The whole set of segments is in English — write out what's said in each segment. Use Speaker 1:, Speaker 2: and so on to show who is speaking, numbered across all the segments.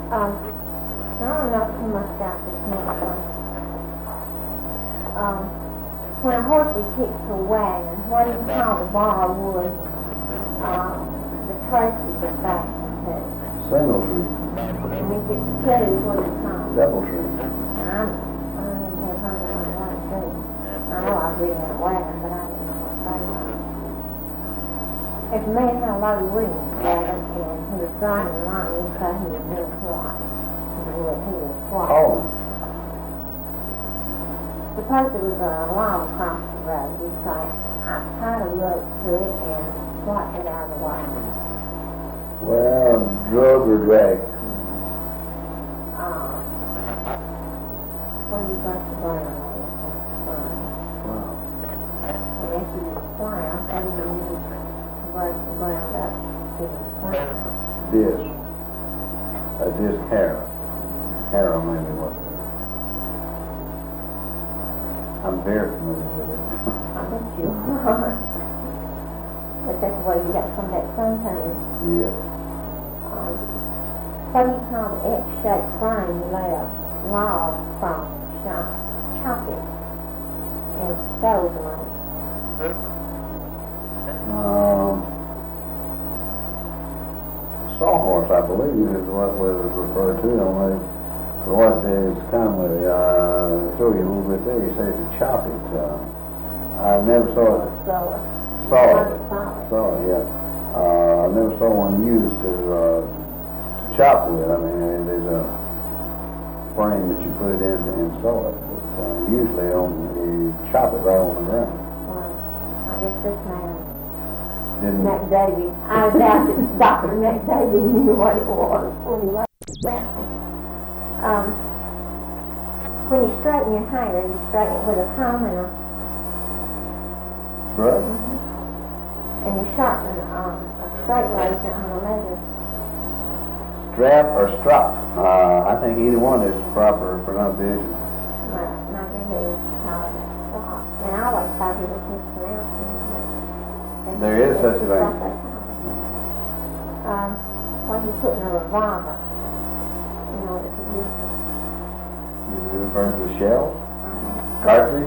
Speaker 1: I don't know too much about this next one. When a horse is hit to a wagon, what do you call the bar of wood the traces are fastened to?
Speaker 2: Single tree.
Speaker 1: And if it's two, what do you call it?
Speaker 2: Double tree.
Speaker 1: I don't know how to learn one too. I know I was reading that wagon, but I didn't know what they were. If a man had a load of wood in his wagon and he was driving along, you'd say he was doing what? He was what?
Speaker 2: Oh.
Speaker 1: Suppose there was a log across the road, you'd say, I tied a rope to it and swiped it out of the way.
Speaker 2: Well, drug or drag.
Speaker 1: What do you brush the ground with?
Speaker 2: Wow.
Speaker 1: And if you use flour, what do you use to brush the ground up to the flour?
Speaker 2: Disc. A disc harrow. Harrow maybe what it is. I'm very familiar with it.
Speaker 1: I bet you are. But that's the way you got some of that suntan.
Speaker 2: Yes.
Speaker 1: What do you call the X-shaped frame you lay a log from chop it and stove them on it?
Speaker 2: Sawhorse, I believe, is what was referred to. Only what is kind of throw you a little bit there. You say to chop it. I never saw it. Saw it, yeah. I never saw one used to chop with. I mean, there's a frame that you put it in to install it. But usually you chop it right on the ground.
Speaker 1: Well, I guess this man,
Speaker 2: Didn't
Speaker 1: McDavid, I doubt that Dr. McDavid knew what it was when he wrote that. When you straighten your hair, you straighten it with a comb and
Speaker 2: brush?
Speaker 1: And you sharpen a straight razor on a leather.
Speaker 2: Strap or strop? I think either one is proper pronunciation.
Speaker 1: My granddad called it strop. And I always thought he was mispronouncing it.
Speaker 2: There is such a thing.
Speaker 1: What do you put in a revolver in order to use it?
Speaker 2: You referring to the shells? Cartridge?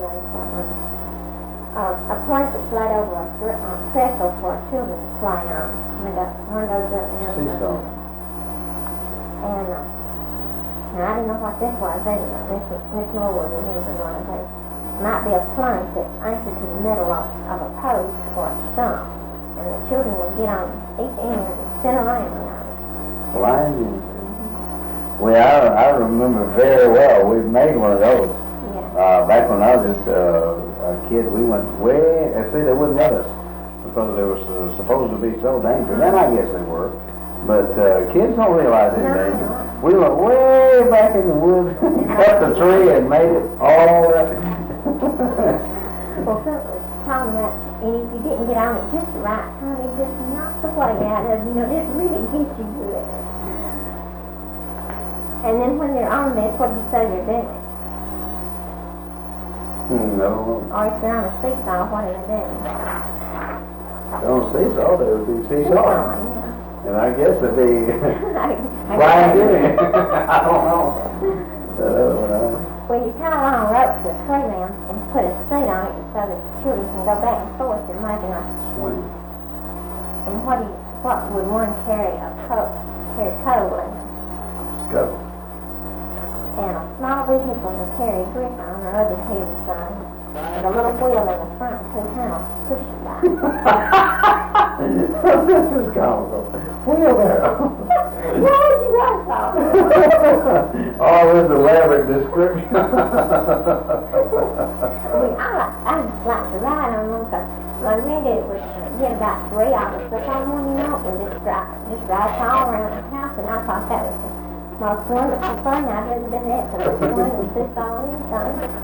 Speaker 1: A place that's laid over a trestle for children to play on. One goes up and the other goes up. And I didn't know what this was either. Miss Norwood remembered one of these. It might be a plank that's anchored to the middle of a post or a stump. And the children would get on each end and sit around on it.
Speaker 2: Flying? Well, I remember very well. We made one of those.
Speaker 1: Yeah.
Speaker 2: Back when I was just a kid, we went way, see, they wouldn't let us because they were supposed to be so dangerous. And I guess they were. But kids don't realize they're dangerous. We went way back in the woods, cut the tree and made it all up.
Speaker 1: Well, something was telling that, and if you didn't get on it just the right time, it just knocked the way out of you. It really gets you good. And then when they're on this, what do you say they're doing?
Speaker 2: No.
Speaker 1: Or if they're on a seesaw, what are they doing?
Speaker 2: On a seesaw, they would be seesaw.
Speaker 1: Yeah.
Speaker 2: And I guess it'd be
Speaker 1: I
Speaker 2: flying doing it. I don't know.
Speaker 1: Well, you tie a long rope to a tree limb and put a seat on it so that the children can go back and forth and making a
Speaker 2: Swing.
Speaker 1: And what would one carry coal in?
Speaker 2: Scuttle.
Speaker 1: And a small vehicle would carry a grip on or other heavy thing. With a little wheel in the front, two handles to push it by.
Speaker 2: This is comical. Wheel there.
Speaker 1: What did you guys thought?
Speaker 2: All this elaborate description.
Speaker 1: I just like to ride on them because my granddad would get about 3 of us up on one, and just ride all around the house, and I thought that was the most wonderful thing I've ever been at, because it was one with this all anything.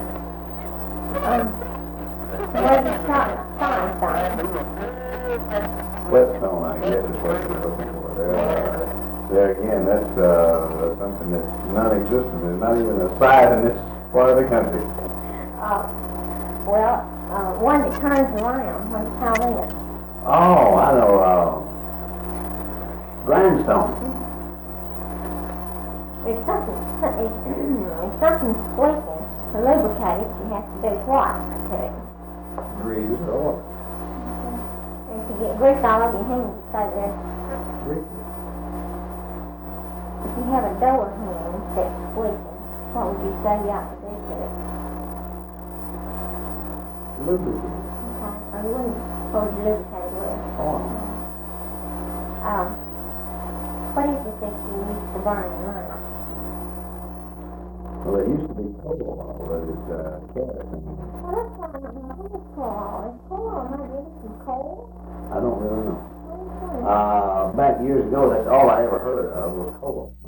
Speaker 1: Where you shot a fine thing?
Speaker 2: Whetstone, I guess, is what you're looking for. There again, that's something that's non-existent. There's not even a side in this part of the country.
Speaker 1: One that turns around. What do you call it?
Speaker 2: Oh, I know. Grindstone.
Speaker 1: If something's squeaking, to lubricate it, you have to do what to it?
Speaker 2: Grease or oil.
Speaker 1: If you get grease all over your hands, you say there.
Speaker 2: Grease.
Speaker 1: If you have a door hinge that's squeaking, what would you say you ought to do to it?
Speaker 2: Lubricate.
Speaker 1: Okay, or you wouldn't suppose you lubricate it with.
Speaker 2: Oil.
Speaker 1: What is it that you used to burn in mine?
Speaker 2: Well, it used to be coal oil, but it's kerosene.
Speaker 1: Well, that's why I don't know what is coal oil. Is coal oil made with some coal?
Speaker 2: I don't really know.
Speaker 1: What is it?
Speaker 2: Back years ago, that's all I ever heard of was coal.